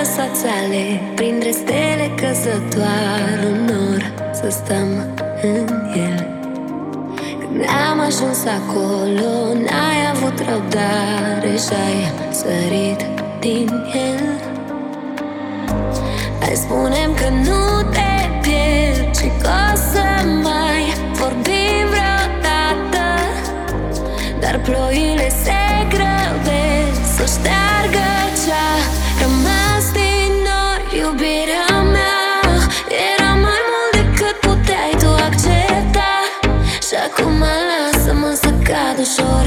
țale, printre stele căzătoare, un nor să stăm în el. Când am ajuns acolo, n-ai avut răbdare și-ai sărit din el. Hai, spune-mi că nu te pierd și că o să mai vorbim vreodată, dar ploile se grăbesc să șteargă ce-a rămas din noi. Iubirea mea era mai mult decât puteai tu accepta, și acum lasă-mă să cad ușor